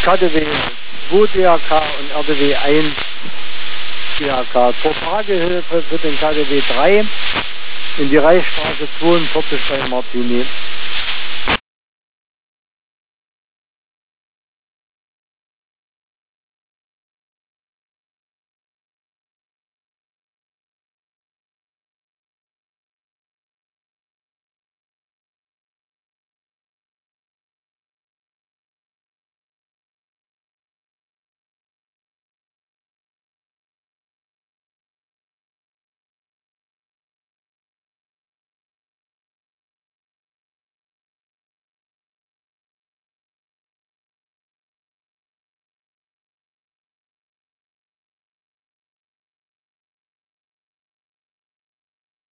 KDW 2 DRK und RDW 1 DRK. Zur Fragehilfe für den KDW 3 in die Reichsstraße 42 bei Martini.